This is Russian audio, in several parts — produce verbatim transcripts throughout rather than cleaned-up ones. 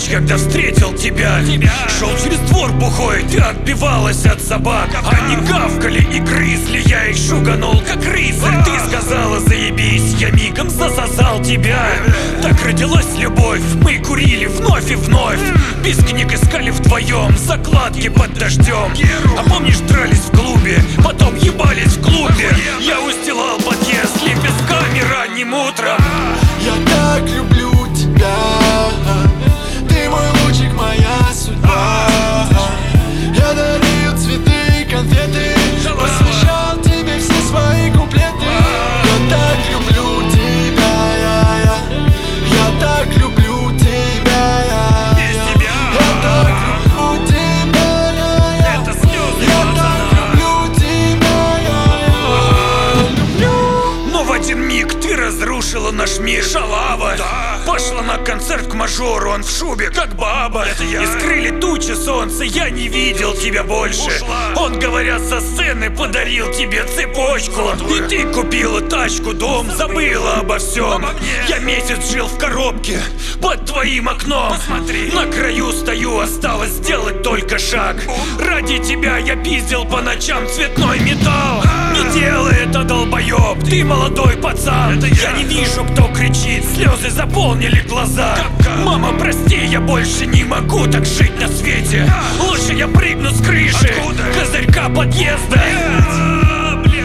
ночь, когда встретил тебя, тебя. Шел через двор бухой, ты отбивалась от собак. Они гавкали и грызли, я их шуганул как рыцарь. Ты сказала заебись, я мигом засосал тебя. Так родилась любовь, мы курили вновь и вновь. Без книг искали вдвоем закладки под дождем. А помнишь, дрались в клубе, потом ебались в клубе. Я устилал подъезд лепестками ранним утром. Я так люблю тебя, ты мой лучик, моя судьба. Я дарил цветы и конфеты, посвящал тебе все свои куплеты. Я так люблю тебя, я, я, я так люблю тебя, я, Без тебя я так люблю тебя, я, я, это слезы, я так люблю тебя, я, я, люблю. Но в один миг ты разрушила наш мир. Шалава, да. Пошла на концерт к мажору, он в шубе, как баба. Это я. И скрыли тучи солнца, я не видел тебя больше. Ушла. Он, говорят, со сцены подарил тебе цепочку. Золотую. И ты купила тачку, дом, забыла обо всем. Я месяц жил в коробке под твоим окном. Посмотри. На краю стою, осталось сделать только шаг. Бум. Ради тебя я пиздил по ночам цветной металл. А-а-а. Не делай это, долбоеб, ты молодой пацан. Это я. Я не вижу, кто кричит, слезы заполнили глаза. Капка. Мама, прости, я больше не могу так жить на свете. а. Лучше я прыгну с крыши. Откуда? Козырька подъезда. а, бля.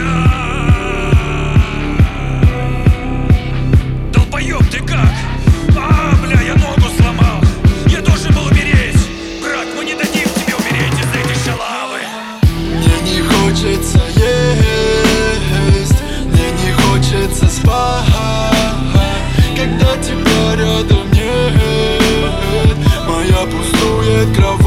Долбоеб, ты как? А, бля, я ногу сломал. Я должен был умереть. Брат, мы не дадим тебе умереть из-за этой шалавы. Мне не хочется есть, мне не хочется спать, когда тебя рядом нет. Моя пустует кровать.